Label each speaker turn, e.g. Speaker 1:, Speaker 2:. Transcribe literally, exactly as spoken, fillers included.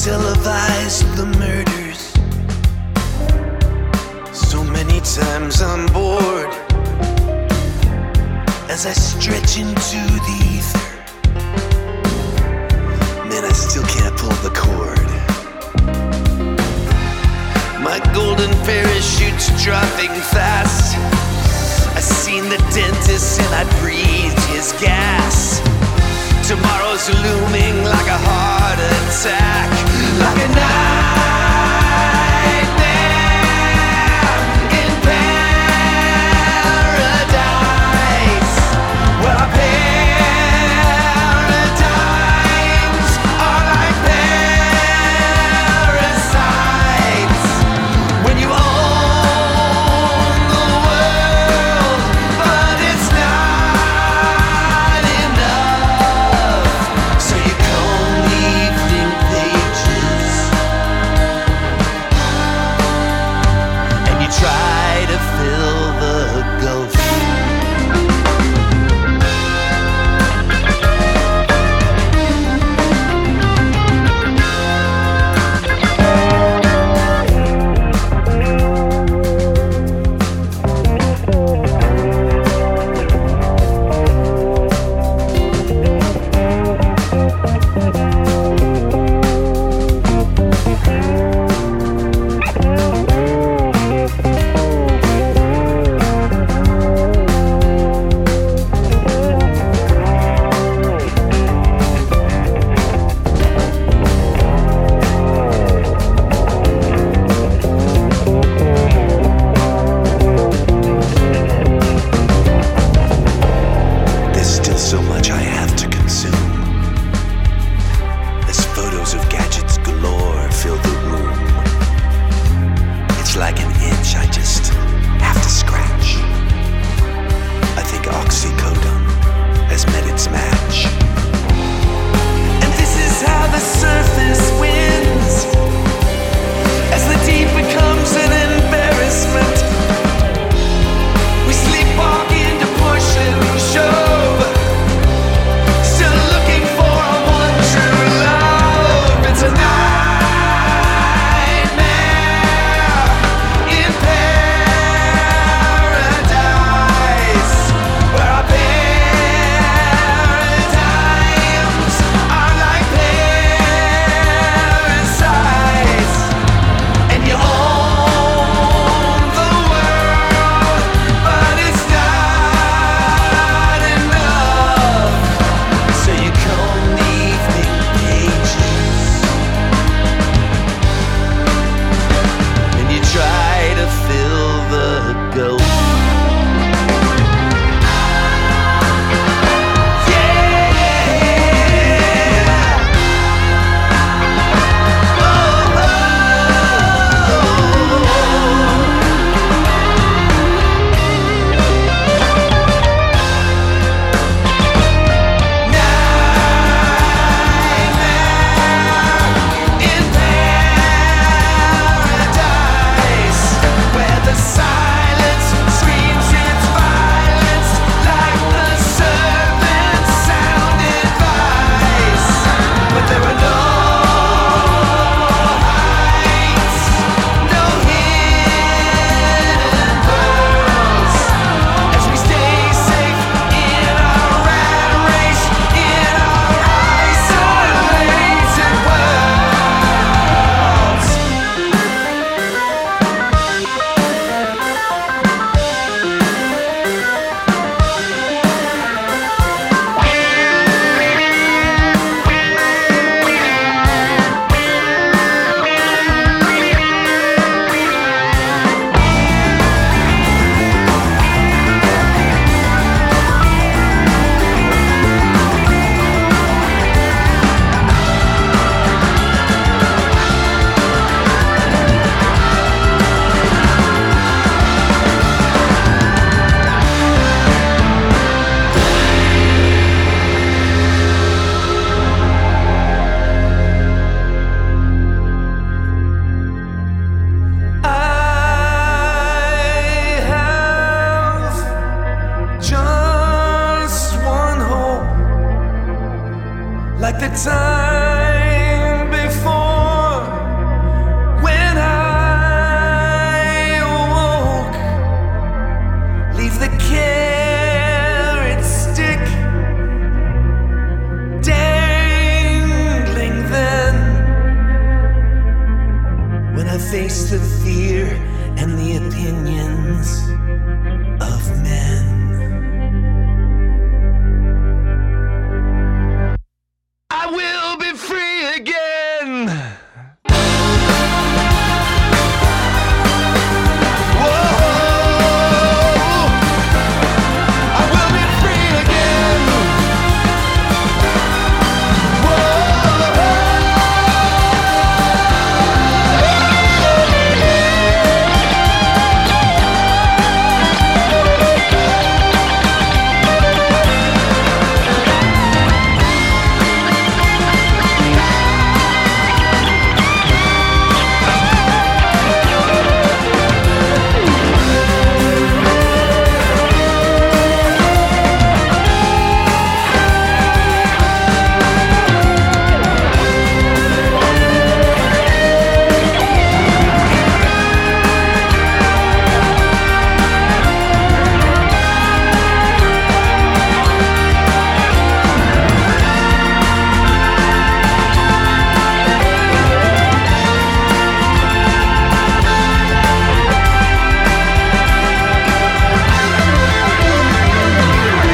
Speaker 1: televised the murders. So many times I'm bored as I stretch into the ether. Man, I still can't pull the cord. My golden parachute's dropping fast. I seen the dentist and I breathed his gas. Tomorrow's looming like a heart attack, like a nightmare in paradise. Well, our paradigms are like parasites. When you own the world, but it's not enough, so you comb evening pages and you try to fill the gulf. So much I have to consume, as photos of gadgets galore fill the room. It's like an itch I just have to scratch. I think oxycodone has met its match. And this is how the surface wins, as the deep becomes an embarrassment. We sleepwalk into push and shove,
Speaker 2: like the time